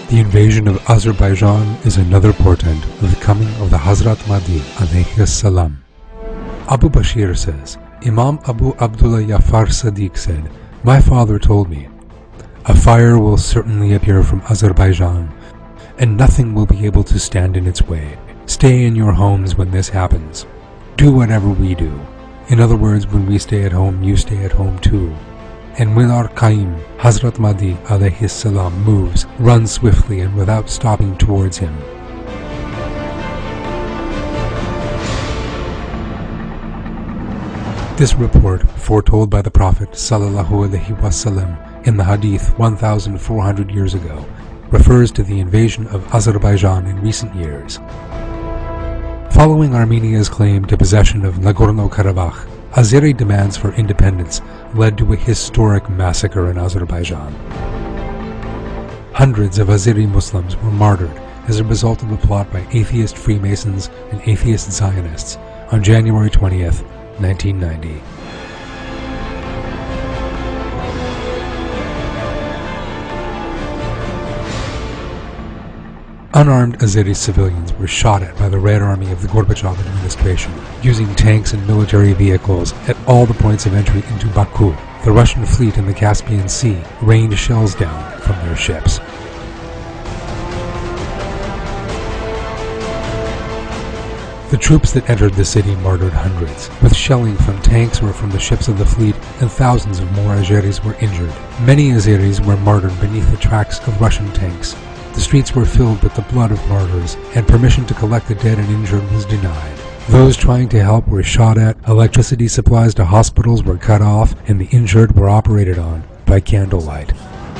The invasion of Azerbaijan is another portent of the coming of the Hazrat Mahdi alayhi salam. Abu Bashir says, Imam Abu Abdullah Jafar Sadiq said, "My father told me, a fire will certainly appear from Azerbaijan, and nothing will be able to stand in its way. Stay in your homes when this happens. Do whatever we do. In other words, when we stay at home, you stay at home too. And when our Qaim, Hazrat Mahdi alayhi salam, moves, run swiftly and without stopping towards him." This report, foretold by the Prophet ﷺ in the Hadith 1,400 years ago, refers to the invasion of Azerbaijan in recent years. Following Armenia's claim to possession of Nagorno-Karabakh, Azeri demands for independence led to a historic massacre in Azerbaijan. Hundreds of Azeri Muslims were martyred as a result of a plot by atheist Freemasons and atheist Zionists on January 20th, 1990. Unarmed Azeri civilians were shot at by the Red Army of the Gorbachev administration, using tanks and military vehicles at all the points of entry into Baku. The Russian fleet in the Caspian Sea rained shells down from their ships. The troops that entered the city martyred hundreds, with shelling from tanks or from the ships of the fleet, and thousands of more Azeris were injured. Many Azeris were martyred beneath the tracks of Russian tanks. The streets were filled with the blood of martyrs, and permission to collect the dead and injured was denied. Those trying to help were shot at, electricity supplies to hospitals were cut off, and the injured were operated on by candlelight.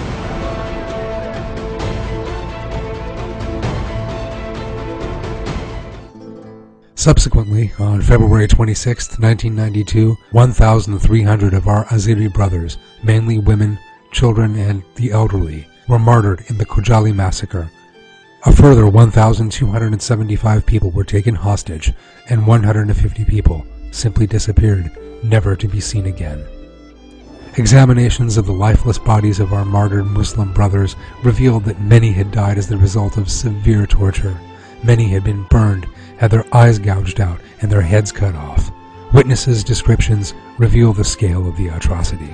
Subsequently, on February 26, 1992, 1,300 of our Azeri brothers, mainly women, children, and the elderly, were martyred in the Khojaly massacre. A further 1,275 people were taken hostage, and 150 people simply disappeared, never to be seen again. Examinations of the lifeless bodies of our martyred Muslim brothers revealed that many had died as the result of severe torture. Many had been burned, had their eyes gouged out, and their heads cut off. Witnesses' descriptions reveal the scale of the atrocity.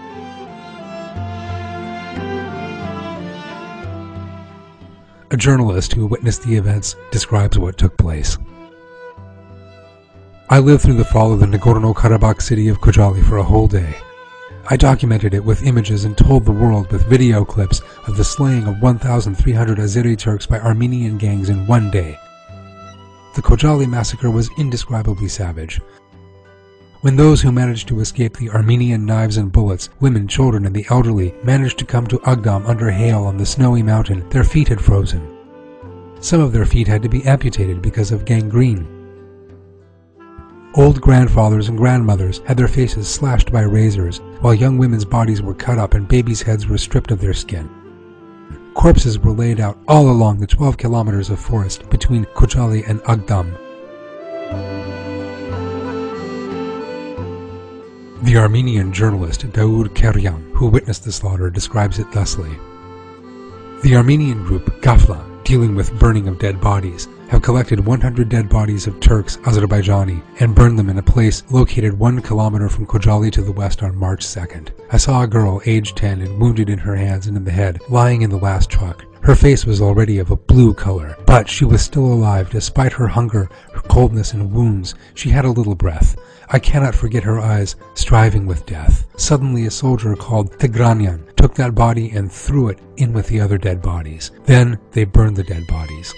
A journalist who witnessed the events describes what took place. "I lived through the fall of the Nagorno-Karabakh city of Khojaly for a whole day. I documented it with images and told the world with video clips of the slaying of 1,300 Azeri Turks by Armenian gangs in one day. The Khojaly massacre was indescribably savage. When those who managed to escape the Armenian knives and bullets, women, children, and the elderly, managed to come to Agdam under hail on the snowy mountain, their feet had frozen. Some of their feet had to be amputated because of gangrene. Old grandfathers and grandmothers had their faces slashed by razors, while young women's bodies were cut up and babies' heads were stripped of their skin. Corpses were laid out all along the 12 kilometers of forest between Khojaly and Agdam. The Armenian journalist Daoud Keryan, who witnessed the slaughter, describes it thusly. The Armenian group Gafla, dealing with burning of dead bodies, have collected 100 dead bodies of Turks, Azerbaijani, and burned them in a place located 1 kilometer from Khojaly to the west on March 2nd. I saw a girl, aged 10 and wounded in her hands and in the head, lying in the last truck. Her face was already of a blue color, but she was still alive despite her hunger, her coldness, and wounds. She had a little breath. I cannot forget her eyes, striving with death. Suddenly a soldier called Tigranyan took that body and threw it in with the other dead bodies. Then they burned the dead bodies.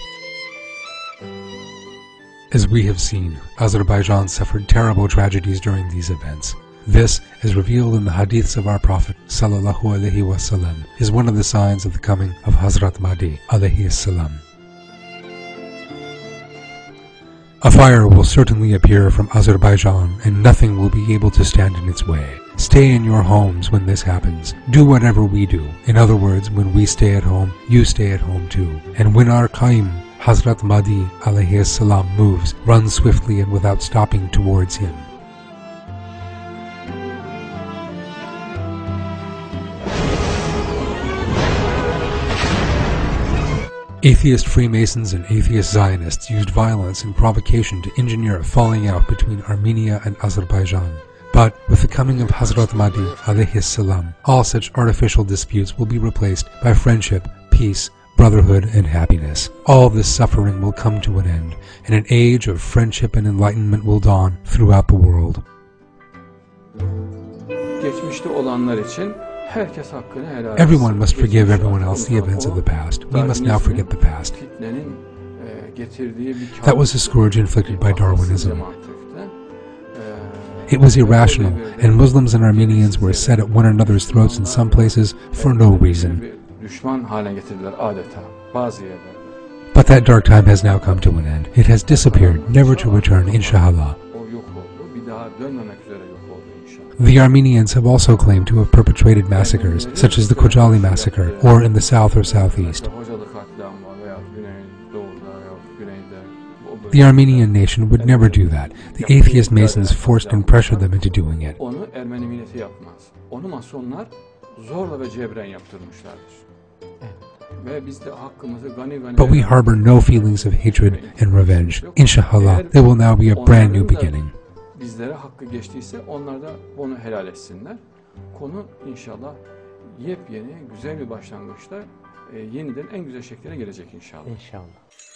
As we have seen, Azerbaijan suffered terrible tragedies during these events. This, as revealed in the hadiths of our Prophet ﷺ, is one of the signs of the coming of Hazrat Mahdi alayhi salam. A fire will certainly appear from Azerbaijan, and nothing will be able to stand in its way. Stay in your homes when this happens. Do whatever we do. In other words, when we stay at home, you stay at home too. And when our Qaim, Hazrat Mahdi alayhi salam, moves, run swiftly and without stopping towards him. Atheist Freemasons and atheist Zionists used violence and provocation to engineer a falling out between Armenia and Azerbaijan. But with the coming of Hazrat Mahdi alayhi salam, all such artificial disputes will be replaced by friendship, peace, brotherhood, and happiness. All this suffering will come to an end, and an age of friendship and enlightenment will dawn throughout the world. Geçmişte olanlar için herkes hakkını helal etsin. Everyone must forgive everyone else the events of the past. We must now forget the past. Fitnenin getirdiği bir That was a scourge inflicted by Darwinism. mantıktı. It was irrational, and Muslims and Armenians were set at one another's throats in some places for no reason. Düşman haline getirdiler adeta bazı yerlerde. But that dark time has now come to an end. It has disappeared, never to return, inshallah. O yok oldu. Bir daha dönmemek üzere yok oldu inşallah. The Armenians have also claimed to have perpetrated massacres, such as the Khojaly massacre, or in the south or southeast. Hocalı katliamı veya güneydoğuda veya güneyde. The Armenian nation would never do that. The atheist Masons forced and pressured them into doing it. Onu Ermeni milleti yapmaz. Onu Masonlar zorla ve cebren yaptırmışlardır. Ve biz de hakkımızı gani gani... But we harbor no feelings of hatred and revenge. Inshallah, there will now be a brand new beginning. Bizlere hakkı geçtiyse onlar da bunu helal etsinler. Konu inşallah yepyeni, güzel bir başlangıçta yeniden en güzel şekilde gelecek inşallah. İnşallah.